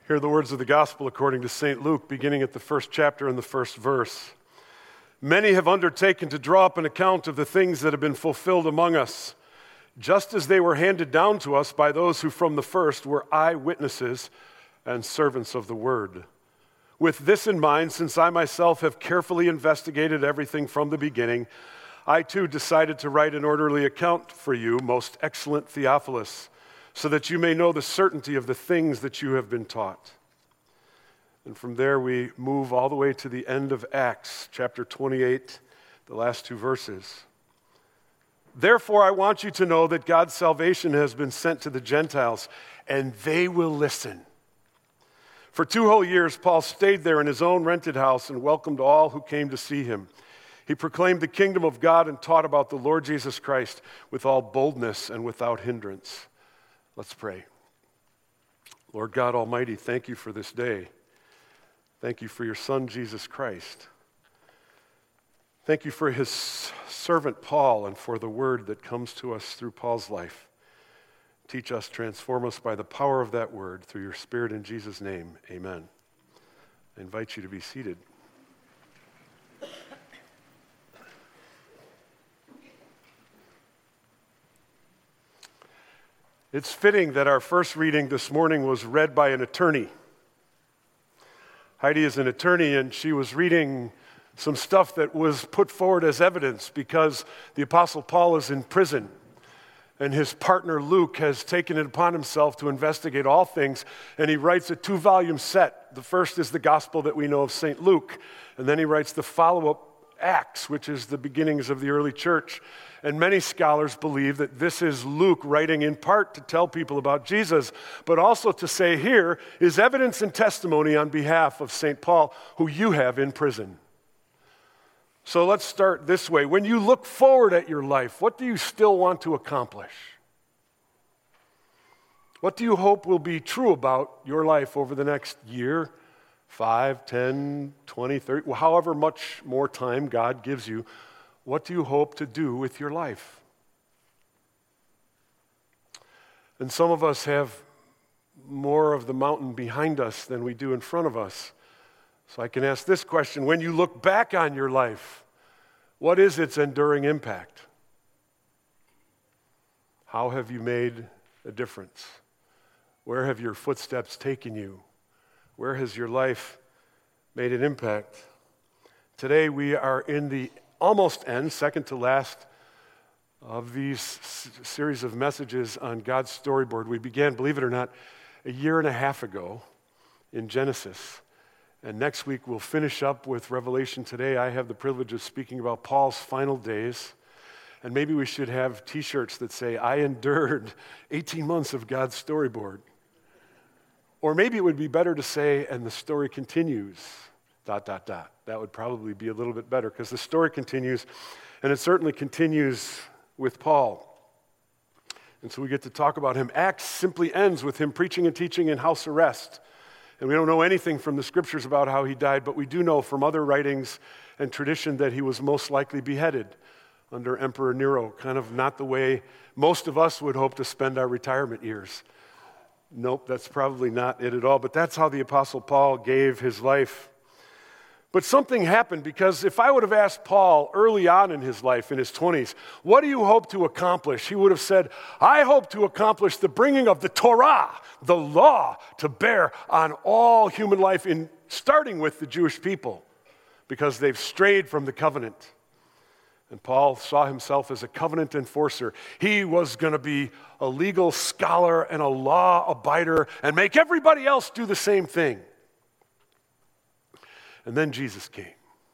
Hear the words of the gospel according to St. Luke, beginning at the first chapter and the first verse. Many have undertaken to draw up an account of the things that have been fulfilled among us, just as they were handed down to us by those who from the first were eyewitnesses and servants of the word. With this in mind, since I myself have carefully investigated everything from the beginning, I too decided to write an orderly account for you, most excellent Theophilus, so that you may know the certainty of the things that you have been taught. And from there we move all the way to the end of Acts, chapter 28, the last two verses. Therefore, I want you to know that God's salvation has been sent to the Gentiles, and they will listen. For 2 whole years, Paul stayed there in his own rented house and welcomed all who came to see him. He proclaimed the kingdom of God and taught about the Lord Jesus Christ with all boldness and without hindrance. Let's pray. Lord God Almighty, thank you for this day. Thank you for your Son, Jesus Christ. Thank you for his servant Paul and for the word that comes to us through Paul's life. Teach us, transform us by the power of that word through your Spirit in Jesus' name. Amen. I invite you to be seated. It's fitting that our first reading this morning was read by an attorney. Heidi is an attorney, and she was reading some stuff that was put forward as evidence because the Apostle Paul is in prison, and his partner Luke has taken it upon himself to investigate all things, and he writes a 2-volume set. The first is the gospel that we know of St. Luke, and then he writes the follow-up Acts, which is the beginnings of the early church. And many scholars believe that this is Luke writing in part to tell people about Jesus, but also to say here is evidence and testimony on behalf of St. Paul, who you have in prison. So let's start this way. When you look forward at your life, what do you still want to accomplish? What do you hope will be true about your life over the next year, 5, 10, 20, 30, however much more time God gives you? What do you hope to do with your life? And some of us have more of the mountain behind us than we do in front of us. So I can ask this question: when you look back on your life, what is its enduring impact? How have you made a difference? Where have your footsteps taken you? Where has your life made an impact? Today we are in the almost end, second to last, of these series of messages on God's storyboard. We began, believe it or not, a year and a half ago in Genesis. And next week we'll finish up with Revelation. Today I have the privilege of speaking about Paul's final days. And maybe we should have t-shirts that say, I endured 18 months of God's storyboard. Or maybe it would be better to say, and the story continues, ... That would probably be a little bit better, because the story continues, and it certainly continues with Paul. And so we get to talk about him. Acts simply ends with him preaching and teaching in house arrest. And we don't know anything from the scriptures about how he died, but we do know from other writings and tradition that he was most likely beheaded under Emperor Nero, kind of not the way most of us would hope to spend our retirement years. Nope, that's probably not it at all, but that's how the Apostle Paul gave his life. But something happened, because if I would have asked Paul early on in his life, in his 20s, what do you hope to accomplish? He would have said, I hope to accomplish the bringing of the Torah, the law, to bear on all human life, starting with the Jewish people, because they've strayed from the covenant. And Paul saw himself as a covenant enforcer. He was going to be a legal scholar and a law abider and make everybody else do the same thing. And then Jesus came.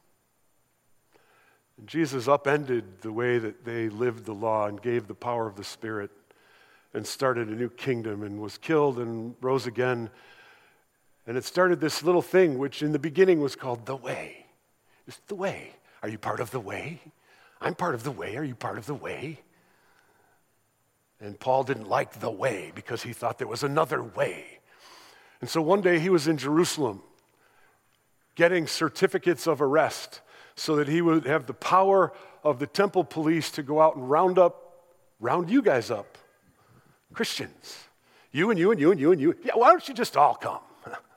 And Jesus upended the way that they lived the law and gave the power of the Spirit and started a new kingdom and was killed and rose again. And it started this little thing which in the beginning was called the way. It's the way. Are you part of the way? I'm part of the way. Are you part of the way? And Paul didn't like the way because he thought there was another way. And so one day he was in Jerusalem getting certificates of arrest so that he would have the power of the temple police to go out and round you guys up, Christians. You and you and you and you and you. Yeah, why don't you just all come?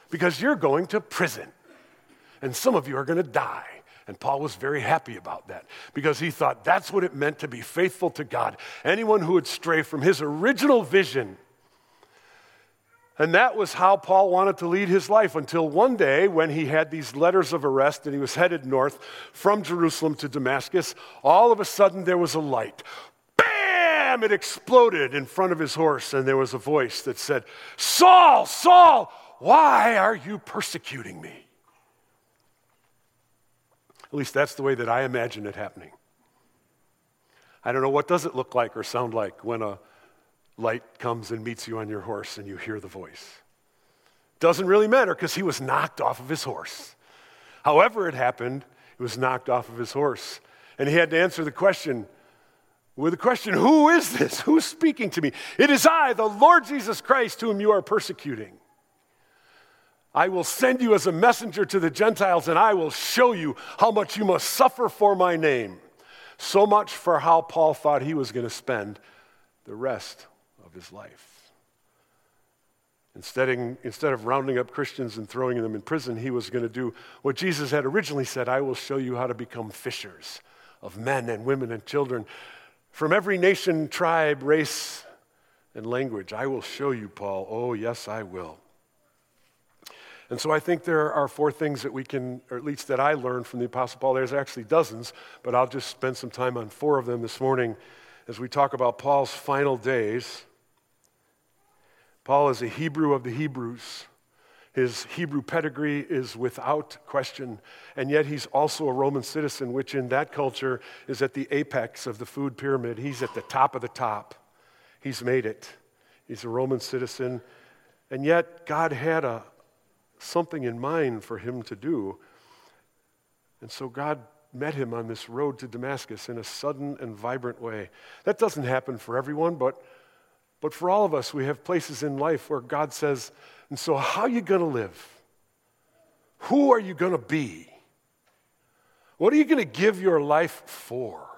because you're going to prison. And some of you are going to die. And Paul was very happy about that because he thought that's what it meant to be faithful to God. Anyone who would stray from his original vision. And that was how Paul wanted to lead his life until one day when he had these letters of arrest and he was headed north from Jerusalem to Damascus. All of a sudden there was a light. Bam! It exploded in front of his horse and there was a voice that said, "Saul, Saul, why are you persecuting me?" At least that's the way that I imagine it happening. I don't know, what does it look like or sound like when a light comes and meets you on your horse and you hear the voice? Doesn't really matter because he was knocked off of his horse. However it happened, he was knocked off of his horse. And he had to answer the question, who is this? Who's speaking to me? It is I, the Lord Jesus Christ, whom you are persecuting. I will send you as a messenger to the Gentiles, and I will show you how much you must suffer for my name. So much for how Paul thought he was going to spend the rest of his life. Instead of rounding up Christians and throwing them in prison, he was going to do what Jesus had originally said, "I will show you how to become fishers of men and women and children from every nation, tribe, race, and language. I will show you, Paul. Oh, yes, I will." And so I think there are 4 things that we can, or at least that I learned from the Apostle Paul. There's actually dozens, but I'll just spend some time on 4 of them this morning as we talk about Paul's final days. Paul is a Hebrew of the Hebrews. His Hebrew pedigree is without question, and yet he's also a Roman citizen, which in that culture is at the apex of the food pyramid. He's at the top of the top. He's made it. He's a Roman citizen, and yet God had something in mind for him to do. And so God met him on this road to Damascus in a sudden and vibrant way. That doesn't happen for everyone, but for all of us, we have places in life where God says, and so how are you going to live? Who are you going to be? What are you going to give your life for?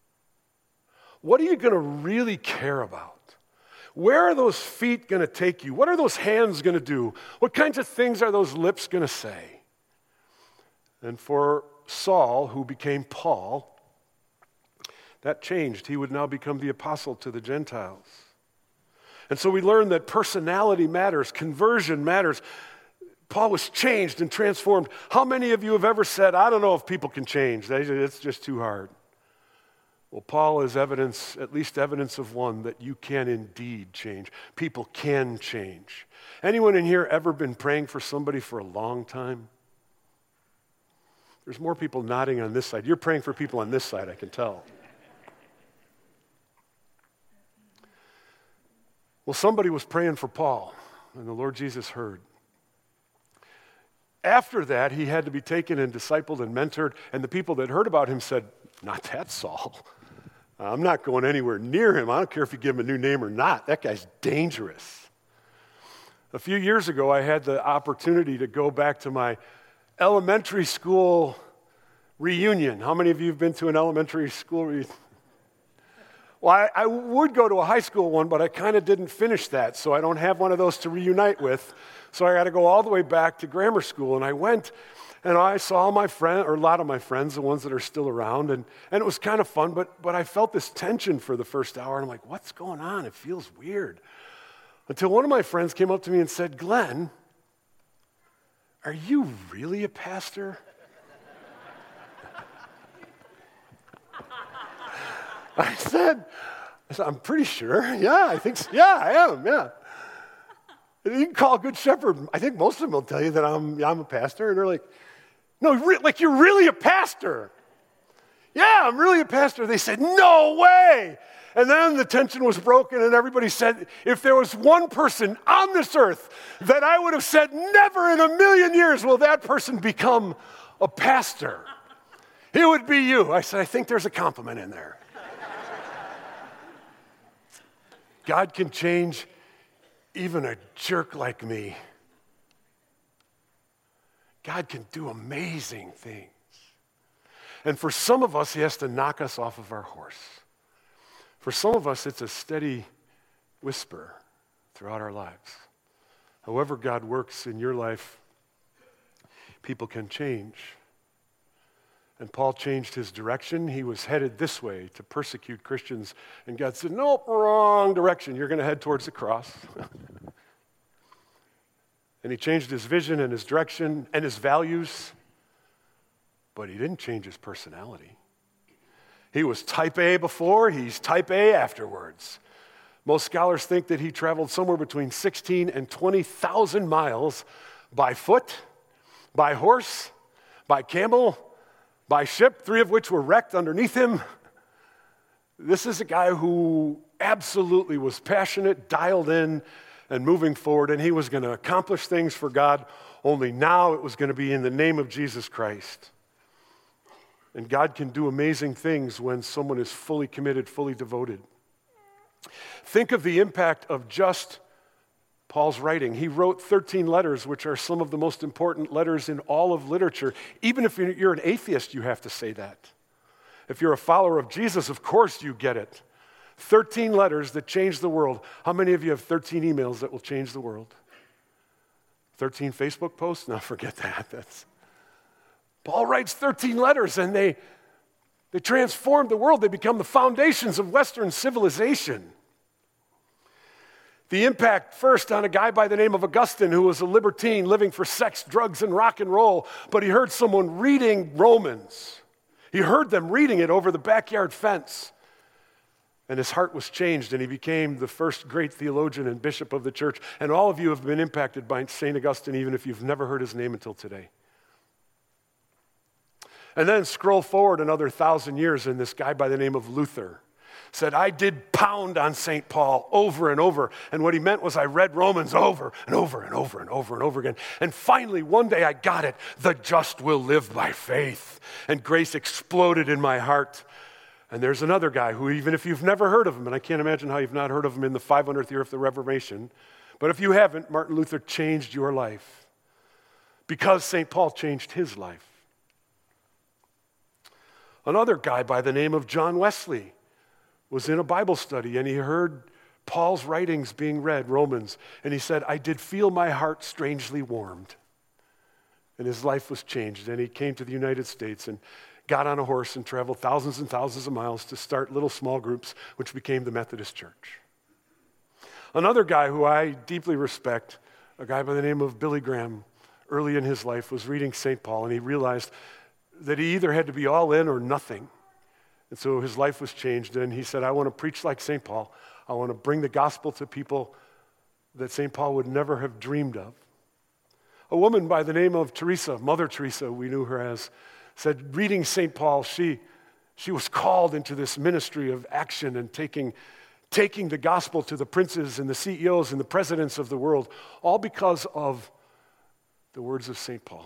What are you going to really care about? Where are those feet going to take you? What are those hands going to do? What kinds of things are those lips going to say? And for Saul, who became Paul, that changed. He would now become the apostle to the Gentiles. And so we learn that personality matters, conversion matters. Paul was changed and transformed. How many of you have ever said, "I don't know if people can change. It's just too hard"? Well, Paul is evidence, at least evidence of one, that you can indeed change. People can change. Anyone in here ever been praying for somebody for a long time? There's more people nodding on this side. You're praying for people on this side, I can tell. Well, somebody was praying for Paul, and the Lord Jesus heard. After that, he had to be taken and discipled and mentored, and the people that heard about him said, "Not that Saul. I'm not going anywhere near him. I don't care if you give him a new name or not. That guy's dangerous." A few years ago, I had the opportunity to go back to my elementary school reunion. How many of you have been to an elementary school reunion? Well, I would go to a high school one, but I kind of didn't finish that, so I don't have one of those to reunite with. So I got to go all the way back to grammar school, and I went, and I saw my friend, or a lot of my friends, the ones that are still around, and it was kind of fun, but I felt this tension for the first hour, and I'm like, what's going on? It feels weird. Until one of my friends came up to me and said, "Glenn, are you really a pastor?" I said, "I'm pretty sure. Yeah, I think so. Yeah, I am, yeah." And you can call Good Shepherd. I think most of them will tell you that I'm a pastor. And they're like, "No, like you're really a pastor?" "Yeah, I'm really a pastor." They said, "No way." And then the tension was broken and everybody said, if there was one person on this earth that I would have said, never in a million years will that person become a pastor, it would be you. I said, I think there's a compliment in there. God can change even a jerk like me. God can do amazing things. And for some of us, he has to knock us off of our horse. For some of us, it's a steady whisper throughout our lives. However God works in your life, people can change. And Paul changed his direction. He was headed this way to persecute Christians. And God said, nope, wrong direction. You're going to head towards the cross. And he changed his vision and his direction and his values. But he didn't change his personality. He was type A before, he's type A afterwards. Most scholars think that he traveled somewhere between 16 and 20,000 miles by foot, by horse, by camel, by ship, 3 of which were wrecked underneath him. This is a guy who absolutely was passionate, dialed in, and moving forward, and he was going to accomplish things for God, only now it was going to be in the name of Jesus Christ. And God can do amazing things when someone is fully committed, fully devoted. Think of the impact of just Paul's writing. He wrote 13 letters, which are some of the most important letters in all of literature. Even if you're an atheist, you have to say that. If you're a follower of Jesus, of course you get it. 13 letters that changed the world. How many of you have 13 emails that will change the world? 13 Facebook posts? No, forget that. Paul writes 13 letters, and they transformed the world. They become the foundations of Western civilization. The impact first on a guy by the name of Augustine, who was a libertine living for sex, drugs, and rock and roll, but he heard someone reading Romans. He heard them reading it over the backyard fence, and his heart was changed, and he became the first great theologian and bishop of the church. And all of you have been impacted by St. Augustine, even if you've never heard his name until today. And then scroll forward another 1,000 years, and this guy by the name of Luther said, I did pound on St. Paul over and over. And what he meant was I read Romans over and over and over and over and over again. And finally, one day I got it. The just will live by faith. And grace exploded in my heart. And there's another guy who, even if you've never heard of him, and I can't imagine how you've not heard of him in the 500th year of the Reformation, but if you haven't, Martin Luther changed your life because St. Paul changed his life. Another guy by the name of John Wesley was in a Bible study, and he heard Paul's writings being read, Romans, and he said, I did feel my heart strangely warmed. And his life was changed, and he came to the United States and got on a horse and traveled thousands and thousands of miles to start little small groups, which became the Methodist Church. Another guy who I deeply respect, a guy by the name of Billy Graham, early in his life was reading St. Paul, and he realized that he either had to be all in or nothing. And so his life was changed, and he said, I want to preach like St. Paul. I want to bring the gospel to people that St. Paul would never have dreamed of. A woman by the name of Teresa, Mother Teresa, we knew her as, said, reading St. Paul, she was called into this ministry of action and taking the gospel to the princes and the CEOs and the presidents of the world, all because of the words of St. Paul.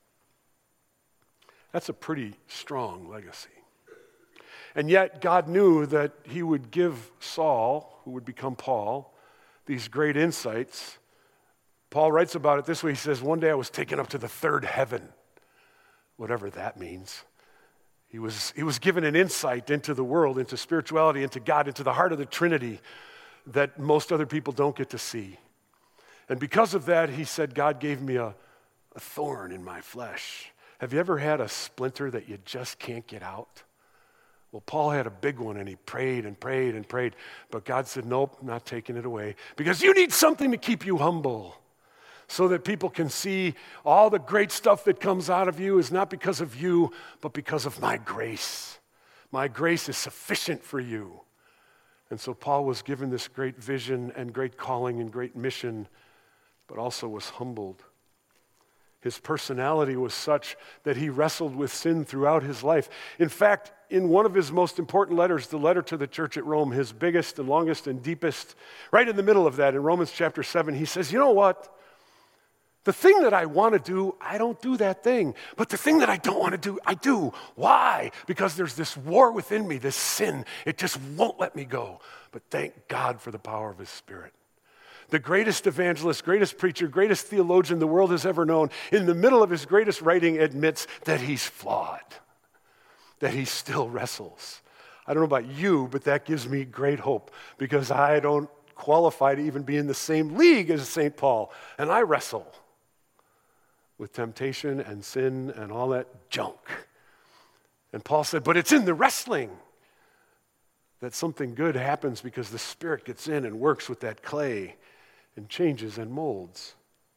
That's a pretty strong legacy. And yet God knew that he would give Saul, who would become Paul, these great insights. Paul writes about it this way. He says, one day I was taken up to the third heaven, whatever that means. He was given an insight into the world, into spirituality, into God, into the heart of the Trinity that most other people don't get to see. And because of that, he said, God gave me a thorn in my flesh. Have you ever had a splinter that you just can't get out? Well, Paul had a big one, and he prayed and prayed and prayed. But God said, nope, not taking it away. Because you need something to keep you humble so that people can see all the great stuff that comes out of you is not because of you, but because of my grace. My grace is sufficient for you. And so Paul was given this great vision and great calling and great mission, but also was humbled. His personality was such that he wrestled with sin throughout his life. In fact, in one of his most important letters, the letter to the church at Rome, his biggest and longest and deepest, right in the middle of that, in Romans chapter 7, he says, you know what? The thing that I want to do, I don't do that thing. But the thing that I don't want to do, I do. Why? Because there's this war within me, this sin. It just won't let me go. But thank God for the power of his Spirit. The greatest evangelist, greatest preacher, greatest theologian the world has ever known, in the middle of his greatest writing admits that he's flawed, that he still wrestles. I don't know about you, but that gives me great hope because I don't qualify to even be in the same league as St. Paul, and I wrestle with temptation and sin and all that junk. And Paul said, but it's in the wrestling that something good happens because the Spirit gets in and works with that clay and changes and molds.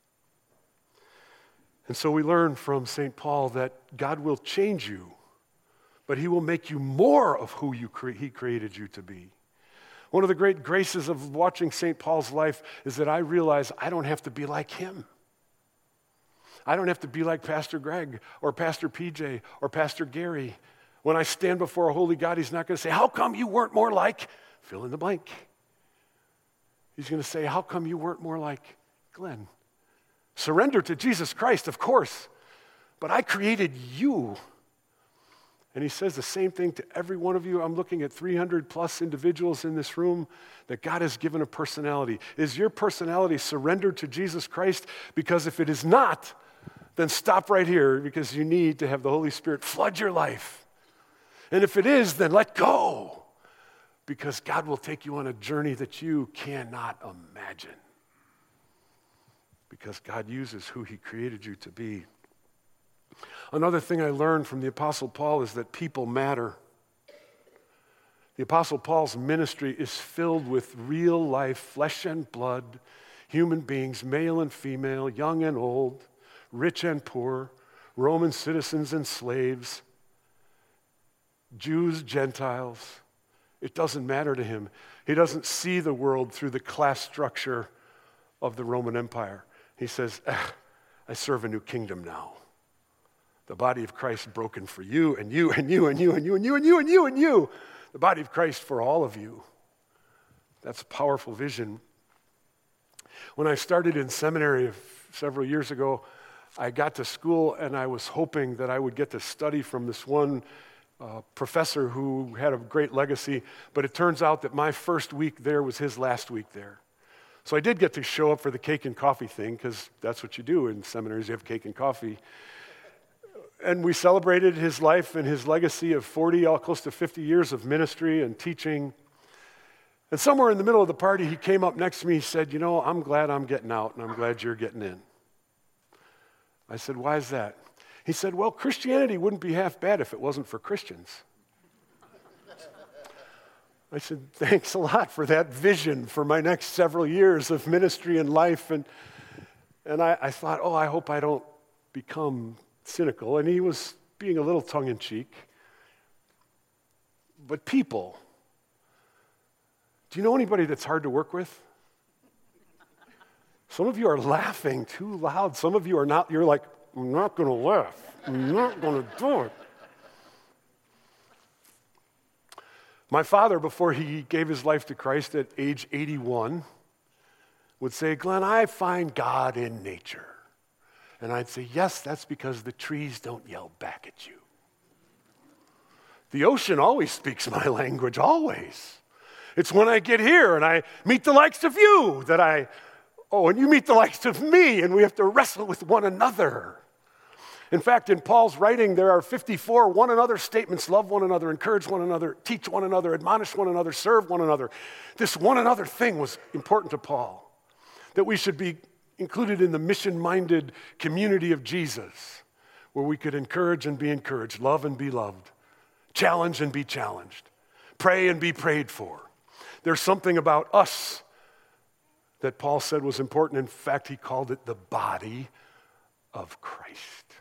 And so we learn from St. Paul that God will change you, but he will make you more of who he created you to be. One of the great graces of watching St. Paul's life is that I realize I don't have to be like him. I don't have to be like Pastor Greg or Pastor PJ or Pastor Gary. When I stand before a holy God, he's not going to say, how come you weren't more like, fill in the blank. He's going to say, how come you weren't more like Glenn? Surrender to Jesus Christ, of course, but I created you. And he says the same thing to every one of you. I'm looking at 300 plus individuals in this room that God has given a personality. Is your personality surrendered to Jesus Christ? Because if it is not, then stop right here, because you need to have the Holy Spirit flood your life. And if it is, then let go, because God will take you on a journey that you cannot imagine. Because God uses who he created you to be. Another thing I learned from the Apostle Paul is that people matter. The Apostle Paul's ministry is filled with real life, flesh and blood, human beings, male and female, young and old, rich and poor, Roman citizens and slaves, Jews, Gentiles. It doesn't matter to him. He doesn't see the world through the class structure of the Roman Empire. He says, I serve a new kingdom now. The body of Christ broken for you and you and you and you and you and you and you and you and you. The body of Christ for all of you. That's a powerful vision. When I started in seminary several years ago, I got to school and I was hoping that I would get to study from this one professor who had a great legacy, but it turns out that my first week there was his last week there. So I did get to show up for the cake and coffee thing, because that's what you do in seminaries, you have cake and coffee. And we celebrated his life and his legacy of 40, close to 50 years of ministry and teaching. And somewhere in the middle of the party, he came up next to me, he said, I'm glad I'm getting out and I'm glad you're getting in. I said, why is that? He said, well, Christianity wouldn't be half bad if it wasn't for Christians. I said, thanks a lot for that vision for my next several years of ministry and life. And I thought, I hope I don't become cynical. And he was being a little tongue-in-cheek. But people, do you know anybody that's hard to work with? Some of you are laughing too loud. Some of you are not. You're like, I'm not going to laugh. I'm not going to do it. My father, before he gave his life to Christ at age 81, would say, Glenn, I find God in nature. And I'd say, yes, that's because the trees don't yell back at you. The ocean always speaks my language, always. It's when I get here and I meet the likes of you that and you meet the likes of me, and we have to wrestle with one another. In fact, in Paul's writing, there are 54 one another statements: love one another, encourage one another, teach one another, admonish one another, serve one another. This one another thing was important to Paul, that we should be included in the mission-minded community of Jesus, where we could encourage and be encouraged, love and be loved, challenge and be challenged, pray and be prayed for. There's something about us that Paul said was important. In fact, he called it the body of Christ.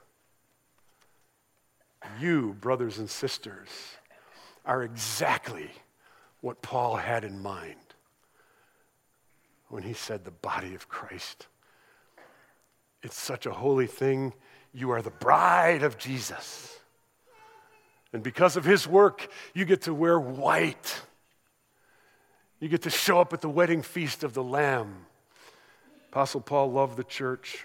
You, brothers and sisters, are exactly what Paul had in mind when he said the body of Christ. It's such a holy thing. You are the bride of Jesus. And because of his work, you get to wear white. You get to show up at the wedding feast of the Lamb. Apostle Paul loved the church.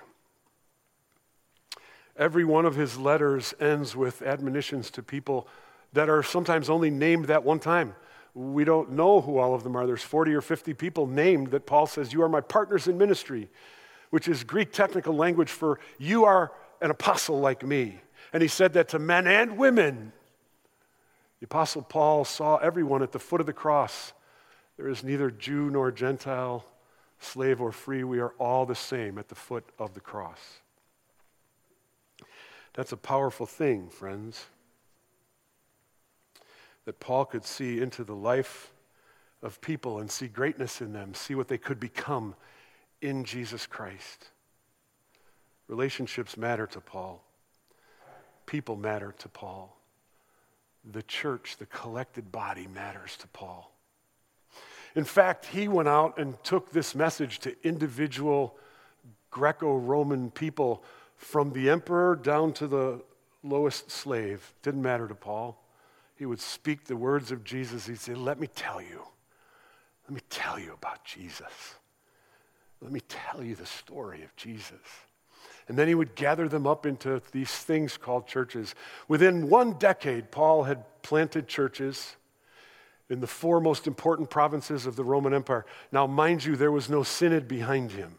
Every one of his letters ends with admonitions to people that are sometimes only named that one time. We don't know who all of them are. There's 40 or 50 people named that Paul says, you are my partners in ministry, which is Greek technical language for you are an apostle like me. And he said that to men and women. The Apostle Paul saw everyone at the foot of the cross. There is neither Jew nor Gentile, slave or free. We are all the same at the foot of the cross. That's a powerful thing, friends. That Paul could see into the life of people and see greatness in them, see what they could become in Jesus Christ. Relationships matter to Paul. People matter to Paul. The church, the collected body, matters to Paul. In fact, he went out and took this message to individual Greco-Roman people from the emperor down to the lowest slave. Didn't matter to Paul. He would speak the words of Jesus. He'd say, let me tell you about Jesus. Let me tell you the story of Jesus. And then he would gather them up into these things called churches. Within 1 decade, Paul had planted churches in the 4 most important provinces of the Roman Empire. Now, mind you, there was no synod behind him.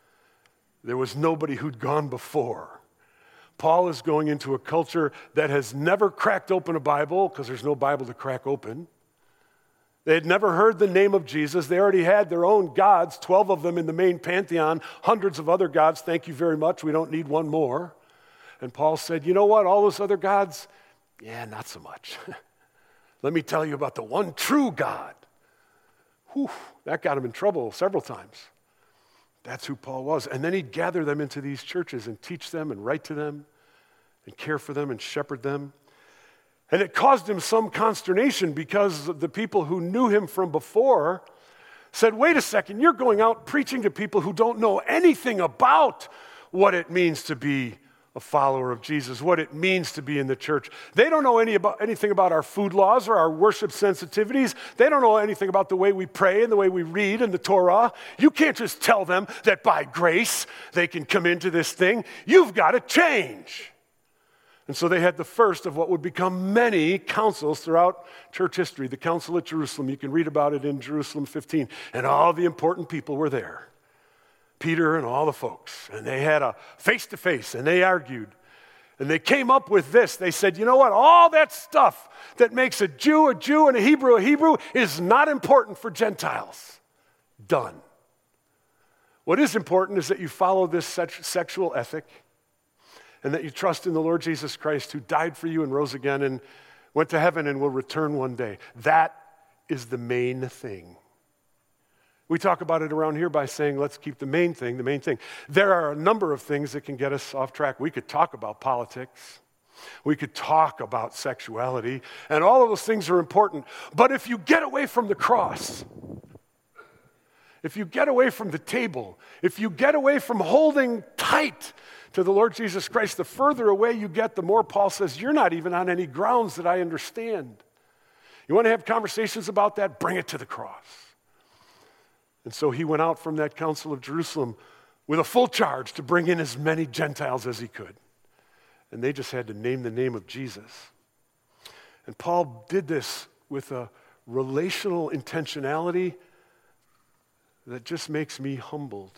There was nobody who'd gone before. Paul is going into a culture that has never cracked open a Bible, because there's no Bible to crack open. They had never heard the name of Jesus. They already had their own gods, 12 of them in the main pantheon, hundreds of other gods. Thank you very much. We don't need one more. And Paul said, you know what? All those other gods, not so much. Let me tell you about the one true God. Whew, that got him in trouble several times. That's who Paul was. And then he'd gather them into these churches and teach them and write to them and care for them and shepherd them. And it caused him some consternation because the people who knew him from before said, wait a second, you're going out preaching to people who don't know anything about what it means to be a follower of Jesus, what it means to be in the church. They don't know anything about our food laws or our worship sensitivities. They don't know anything about the way we pray and the way we read in the Torah. You can't just tell them that by grace they can come into this thing. You've got to change. And so they had the first of what would become many councils throughout church history. The Council at Jerusalem, you can read about it in Jerusalem 15. And all the important people were there. Peter and all the folks. And they had a face-to-face, and they argued. And they came up with this. They said, you know what? All that stuff that makes a Jew, and a Hebrew is not important for Gentiles. Done. What is important is that you follow this sexual ethic, and that you trust in the Lord Jesus Christ, who died for you and rose again and went to heaven and will return one day. That is the main thing. We talk about it around here by saying, let's keep the main thing, the main thing. There are a number of things that can get us off track. We could talk about politics. We could talk about sexuality. And all of those things are important. But if you get away from the cross, if you get away from the table, if you get away from holding tight to the Lord Jesus Christ, the further away you get, the more Paul says, you're not even on any grounds that I understand. You want to have conversations about that? Bring it to the cross. And so he went out from that Council of Jerusalem with a full charge to bring in as many Gentiles as he could. And they just had to name the name of Jesus. And Paul did this with a relational intentionality that just makes me humbled.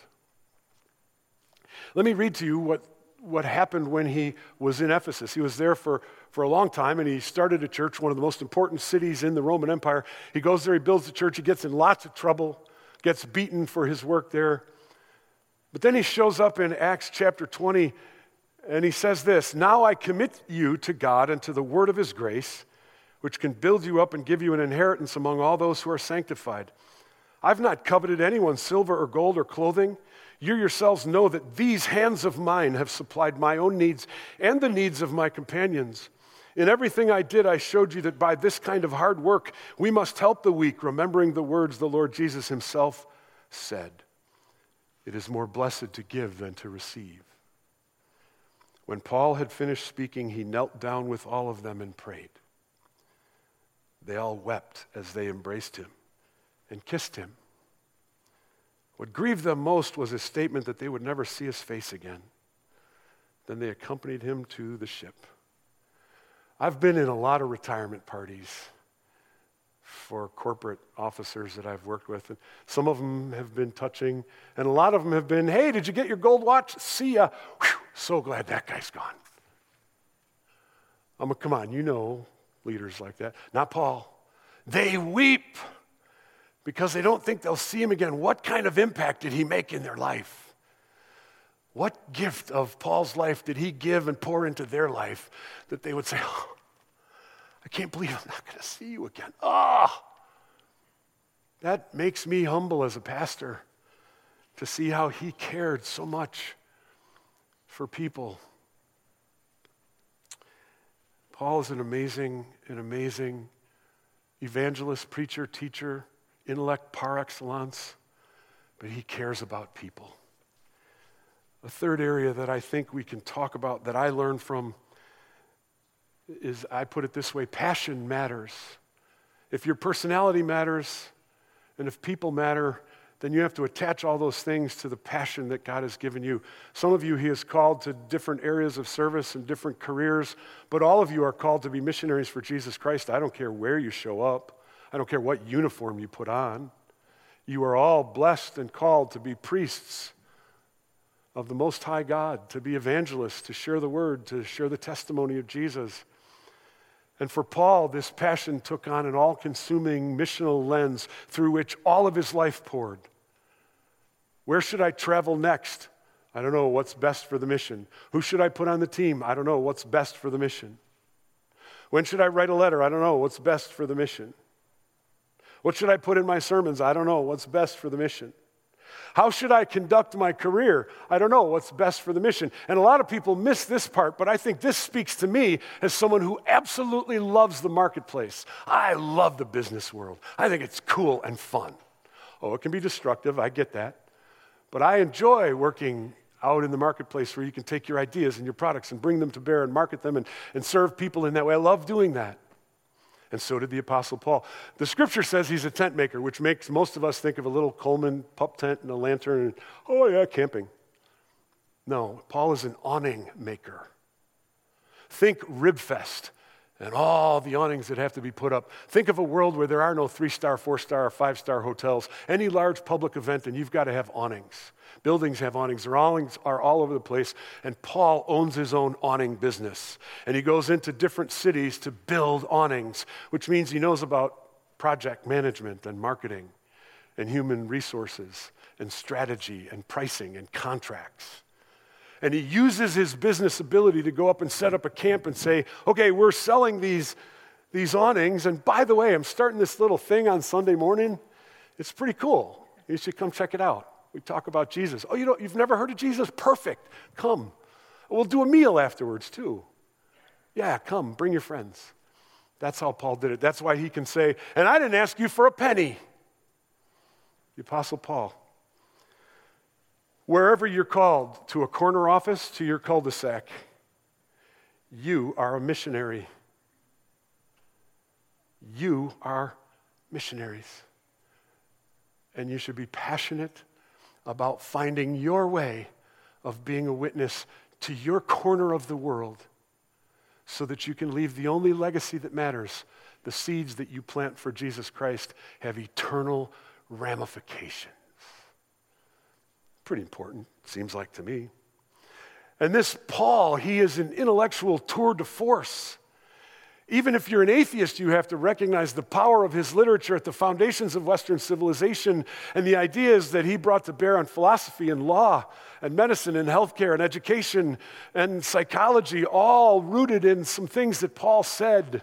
Let me read to you what happened when he was in Ephesus. He was there for a long time, and he started a church, one of the most important cities in the Roman Empire. He goes there, he builds the church, he gets in lots of trouble, gets beaten for his work there. But then he shows up in Acts chapter 20, and he says this, now I commit you to God and to the word of his grace, which can build you up and give you an inheritance among all those who are sanctified. I've not coveted anyone's silver or gold or clothing. You yourselves know that these hands of mine have supplied my own needs and the needs of my companions. In everything I did, I showed you that by this kind of hard work, we must help the weak, remembering the words the Lord Jesus himself said. It is more blessed to give than to receive. When Paul had finished speaking, he knelt down with all of them and prayed. They all wept as they embraced him and kissed him. What grieved them most was his statement that they would never see his face again. Then they accompanied him to the ship. I've been in a lot of retirement parties for corporate officers that I've worked with, and some of them have been touching, and a lot of them have been, hey, did you get your gold watch? See ya. Whew, so glad that guy's gone. Come on, you know leaders like that. Not Paul. They weep because they don't think they'll see him again. What kind of impact did he make in their life? What gift of Paul's life did he give and pour into their life that they would say, oh, I can't believe I'm not going to see you again. That makes me humble as a pastor to see how he cared so much for people. Paul is an amazing evangelist, preacher, teacher, intellect par excellence, but he cares about people. A third area that I think we can talk about that I learned from is, I put it this way, passion matters. If your personality matters and if people matter, then you have to attach all those things to the passion that God has given you. Some of you he has called to different areas of service and different careers, but all of you are called to be missionaries for Jesus Christ. I don't care where you show up. I don't care what uniform you put on. You are all blessed and called to be priests of the Most High God, to be evangelists, to share the word, to share the testimony of Jesus. And for Paul, this passion took on an all-consuming missional lens through which all of his life poured. Where should I travel next? I don't know what's best for the mission. Who should I put on the team? I don't know what's best for the mission. When should I write a letter? I don't know what's best for the mission. What should I put in my sermons? I don't know what's best for the mission. How should I conduct my career? I don't know what's best for the mission. And a lot of people miss this part, but I think this speaks to me as someone who absolutely loves the marketplace. I love the business world. I think it's cool and fun. Oh, it can be destructive, I get that. But I enjoy working out in the marketplace where you can take your ideas and your products and bring them to bear and market them and serve people in that way. I love doing that. And so did the Apostle Paul. The scripture says he's a tent maker, which makes most of us think of a little Coleman pup tent and a lantern and, oh yeah, camping. No, Paul is an awning maker. Think Ribfest and all the awnings that have to be put up. Think of a world where there are no 3-star, 4-star, or 5-star hotels. Any large public event, and you've got to have awnings. Buildings have awnings. Their awnings are all over the place. And Paul owns his own awning business. And he goes into different cities to build awnings, which means he knows about project management and marketing and human resources and strategy and pricing and contracts. And he uses his business ability to go up and set up a camp and say, okay, we're selling these awnings. And by the way, I'm starting this little thing on Sunday morning. It's pretty cool. You should come check it out. We talk about Jesus. Oh, you've never heard of Jesus? Perfect. Come. We'll do a meal afterwards too. Yeah, come. Bring your friends. That's how Paul did it. That's why he can say, and I didn't ask you for a penny. The Apostle Paul. Wherever you're called, to a corner office, to your cul-de-sac, you are a missionary. You are missionaries. And you should be passionate about finding your way of being a witness to your corner of the world so that you can leave the only legacy that matters. The seeds that you plant for Jesus Christ have eternal ramifications. Pretty important, seems like to me. And this Paul, he is an intellectual tour de force. Even if you're an atheist, you have to recognize the power of his literature at the foundations of Western civilization and the ideas that he brought to bear on philosophy and law and medicine and healthcare and education and psychology, all rooted in some things that Paul said.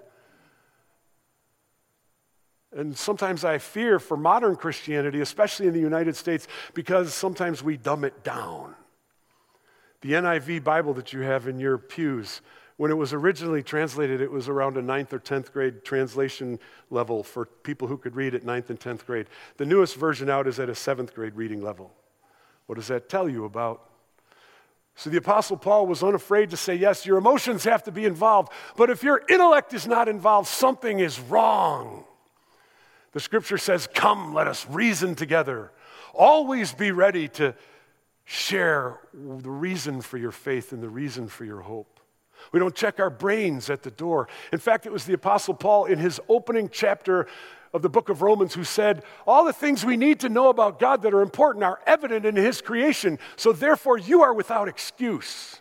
And sometimes I fear for modern Christianity, especially in the United States, because sometimes we dumb it down. The NIV Bible that you have in your pews, when it was originally translated, it was around a 9th or 10th grade translation level for people who could read at 9th and 10th grade. The newest version out is at a 7th grade reading level. What does that tell you about? So the Apostle Paul was unafraid to say, yes, your emotions have to be involved, but if your intellect is not involved, something is wrong. The scripture says, come, let us reason together. Always be ready to share the reason for your faith and the reason for your hope. We don't check our brains at the door. In fact, it was the Apostle Paul in his opening chapter of the book of Romans who said, all the things we need to know about God that are important are evident in his creation, so therefore you are without excuse.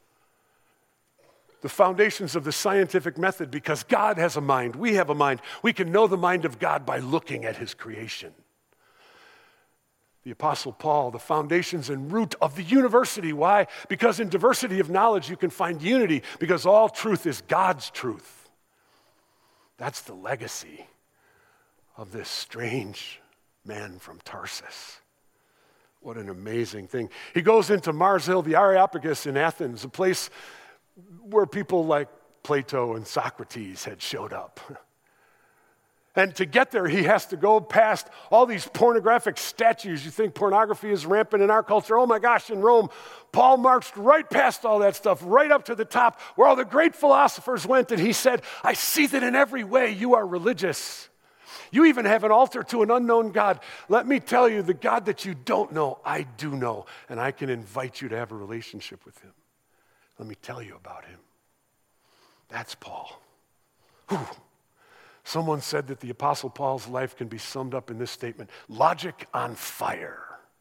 The foundations of the scientific method, because God has a mind, we have a mind. We can know the mind of God by looking at his creation. The Apostle Paul, the foundations and root of the university. Why? Because in diversity of knowledge you can find unity, because all truth is God's truth. That's the legacy of this strange man from Tarsus. What an amazing thing. He goes into Mars Hill, the Areopagus in Athens, a place where people like Plato and Socrates had showed up. And to get there, he has to go past all these pornographic statues. You think pornography is rampant in our culture? Oh my gosh, in Rome, Paul marched right past all that stuff, right up to the top where all the great philosophers went, and he said, I see that in every way you are religious. You even have an altar to an unknown God. Let me tell you, the God that you don't know, I do know, and I can invite you to have a relationship with him. Let me tell you about him. That's Paul. Whew. Someone said that the Apostle Paul's life can be summed up in this statement: logic on fire.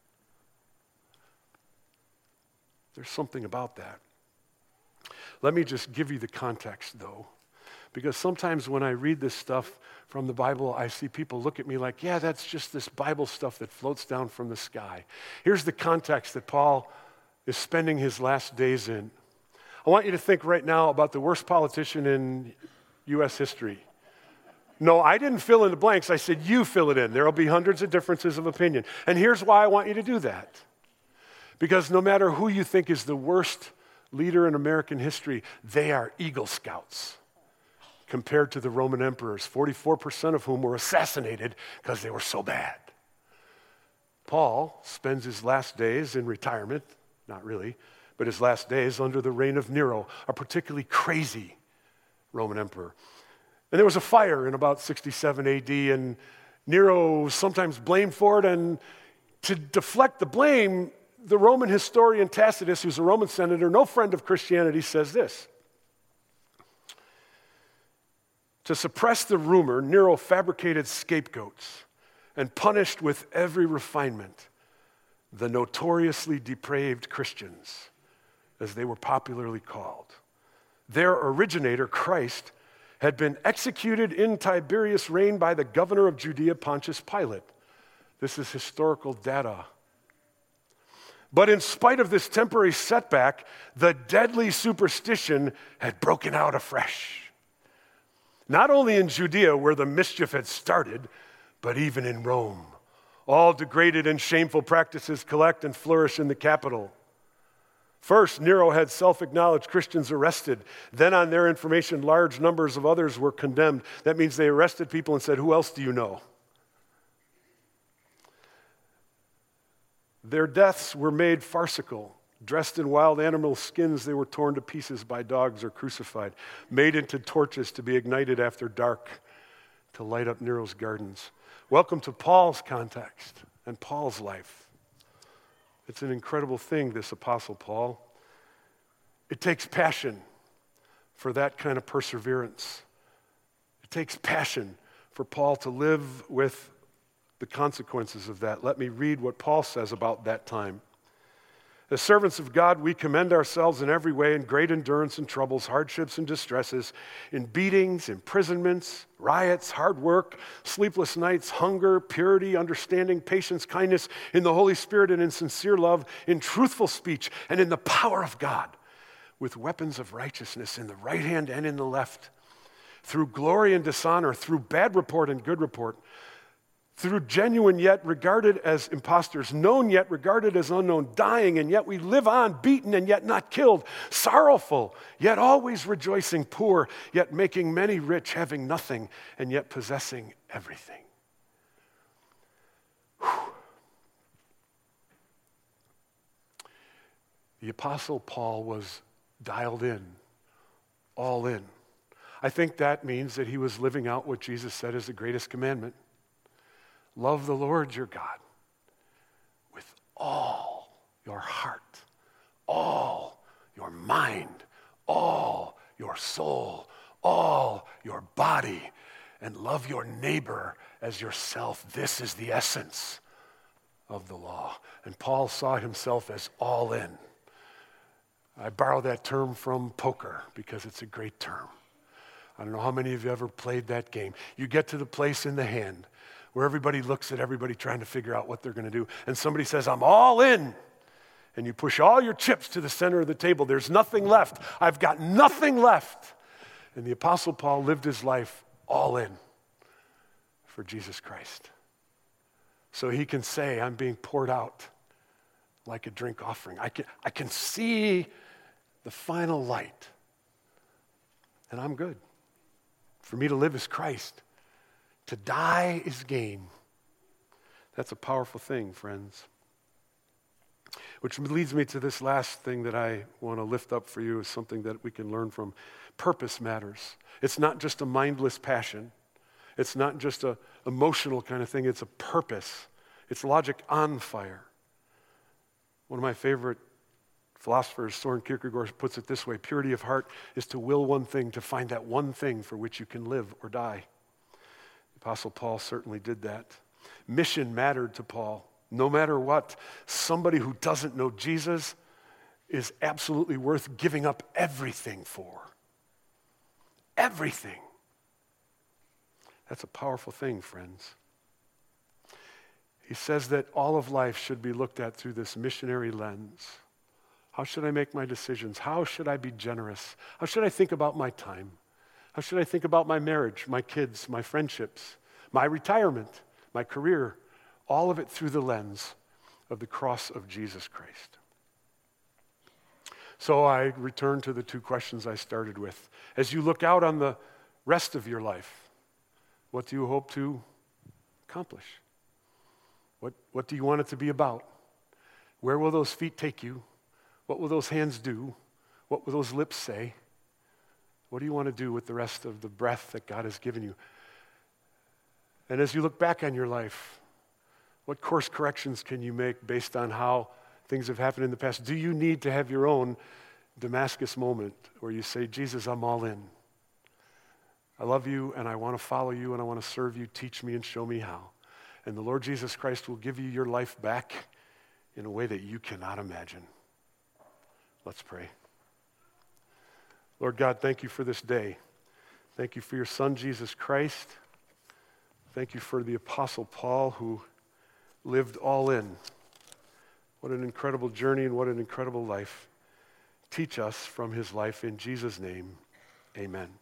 There's something about that. Let me just give you the context, though, because sometimes when I read this stuff from the Bible, I see people look at me like, yeah, that's just this Bible stuff that floats down from the sky. Here's the context that Paul is spending his last days in. I want you to think right now about the worst politician in U.S. history. No, I didn't fill in the blanks. I said you fill it in. There will be hundreds of differences of opinion. And here's why I want you to do that. Because no matter who you think is the worst leader in American history, they are Eagle Scouts compared to the Roman emperors, 44% of whom were assassinated because they were so bad. Paul spends his last days in retirement, not really, but his last days under the reign of Nero, a particularly crazy Roman emperor. And there was a fire in about 67 AD, and Nero was sometimes blamed for it, and to deflect the blame, the Roman historian Tacitus, who's a Roman senator, no friend of Christianity, says this: to suppress the rumor, Nero fabricated scapegoats and punished with every refinement the notoriously depraved Christians, as they were popularly called. Their originator, Christ, had been executed in Tiberius' reign by the governor of Judea, Pontius Pilate. This is historical data. But in spite of this temporary setback, the deadly superstition had broken out afresh. Not only in Judea, where the mischief had started, but even in Rome. All degraded and shameful practices collect and flourish in the capital. First, Nero had self-acknowledged Christians arrested. Then on their information, large numbers of others were condemned. That means they arrested people and said, who else do you know? Their deaths were made farcical. Dressed in wild animal skins, they were torn to pieces by dogs or crucified, made into torches to be ignited after dark to light up Nero's gardens. Welcome to Paul's context and Paul's life. It's an incredible thing, this Apostle Paul. It takes passion for that kind of perseverance. It takes passion for Paul to live with the consequences of that. Let me read what Paul says about that time. As servants of God, we commend ourselves in every way in great endurance and troubles, hardships and distresses, in beatings, imprisonments, riots, hard work, sleepless nights, hunger, purity, understanding, patience, kindness, in the Holy Spirit and in sincere love, in truthful speech and in the power of God, with weapons of righteousness in the right hand and in the left, through glory and dishonor, through bad report and good report, through genuine yet regarded as impostors, known yet regarded as unknown, dying and yet we live on, beaten and yet not killed, sorrowful yet always rejoicing, poor yet making many rich, having nothing and yet possessing everything. Whew. The Apostle Paul was dialed in, all in. I think that means that he was living out what Jesus said is the greatest commandment. Love the Lord your God with all your heart, all your mind, all your soul, all your body, and love your neighbor as yourself. This is the essence of the law. And Paul saw himself as all in. I borrow that term from poker because it's a great term. I don't know how many of you ever played that game. You get to the place in the hand where everybody looks at everybody trying to figure out what they're going to do, and somebody says, I'm all in, and you push all your chips to the center of the table. There's nothing left. I've got nothing left. And the Apostle Paul lived his life all in for Jesus Christ. So he can say, I'm being poured out like a drink offering. I can see the final light, and I'm good. For me to live is Christ. To die is gain. That's a powerful thing, friends. Which leads me to this last thing that I want to lift up for you as something that we can learn from. Purpose matters. It's not just a mindless passion. It's not just an emotional kind of thing. It's a purpose. It's logic on fire. One of my favorite philosophers, Soren Kierkegaard, puts it this way: purity of heart is to will one thing, to find that one thing for which you can live or die. The Apostle Paul certainly did that. Mission mattered to Paul. No matter what, somebody who doesn't know Jesus is absolutely worth giving up everything for. Everything. That's a powerful thing, friends. He says that all of life should be looked at through this missionary lens. How should I make my decisions? How should I be generous? How should I think about my time? How should I think about my marriage, my kids, my friendships, my retirement, my career? All of it through the lens of the cross of Jesus Christ. So I return to the two questions I started with. As you look out on the rest of your life, what do you hope to accomplish? What do you want it to be about? Where will those feet take you? What will those hands do? What will those lips say? What do you want to do with the rest of the breath that God has given you? And as you look back on your life, what course corrections can you make based on how things have happened in the past? Do you need to have your own Damascus moment where you say, Jesus, I'm all in. I love you and I want to follow you and I want to serve you. Teach me and show me how. And the Lord Jesus Christ will give you your life back in a way that you cannot imagine. Let's pray. Lord God, thank you for this day. Thank you for your Son, Jesus Christ. Thank you for the Apostle Paul, who lived all in. What an incredible journey and what an incredible life. Teach us from his life in Jesus' name. Amen.